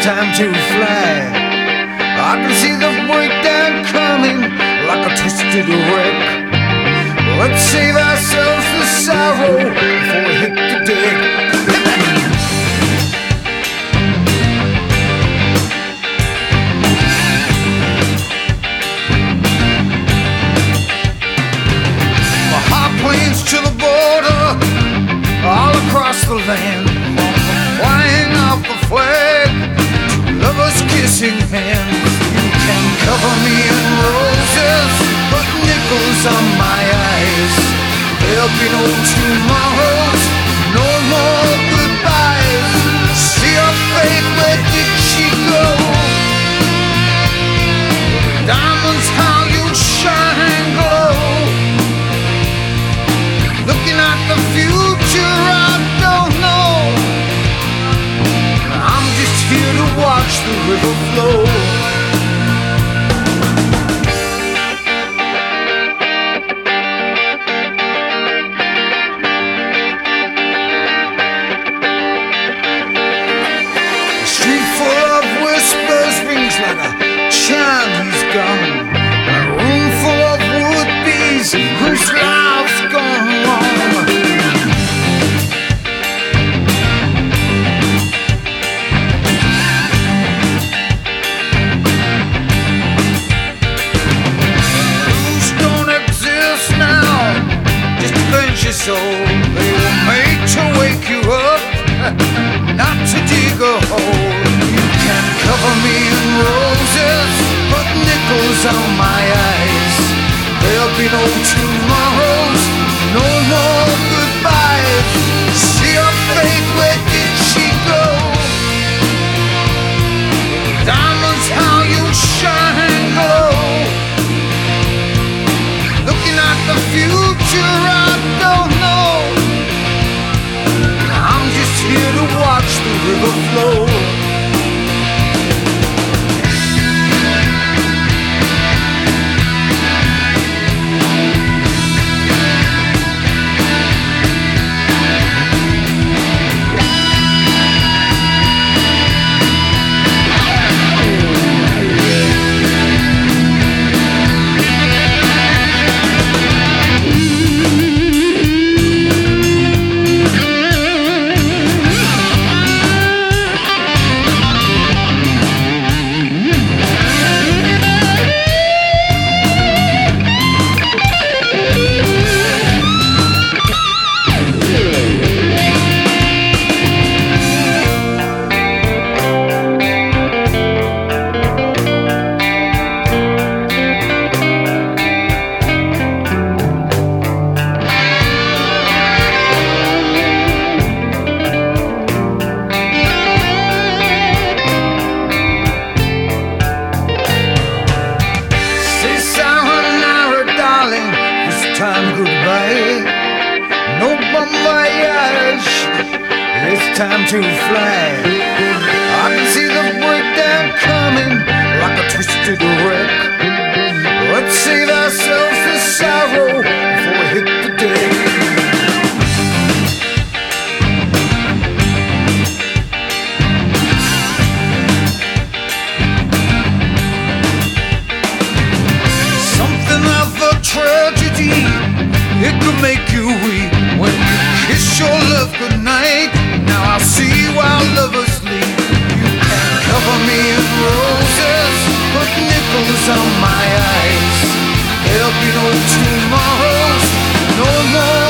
time to fly. I can see the breakdown coming like a twisted wreck. Let's save ourselves the sorrow before we hit the deck. My heart planes to the border, all across the land, flying off the flag, lovers kissing hands. You can cover me in roses, but nickels on my eyes. There'll be no tomorrows, no more goodbyes. See her fate, where did she go? Diamonds, how you shine and glow. Looking at the future, I don't know. I'm just here to watch the river flow. A street full of whispers rings like a Chinese gun. A room full of would-be's whose lives gone wrong. So they were made to wake you up, not to dig a hole. You can cover me in roses, put nickels on my eyes. There'll be no tomorrows, no more goodbyes. See her fate, where did she go? Diamonds, how you shine and glow. Looking at the future, I don't know. I'm just here to watch the river flow. Time goodbye, no bon voyage, it's time to fly. I can see the breakdown coming like a twisted wreck. Let's save ourselves the sorrow before we hit the deck. Something of a tragedy, it could make you weep when you kiss your love goodnight. Now I see why lovers leave. You can cover me in roses, put nickels on my eyes. There'll be no tomorrows, no more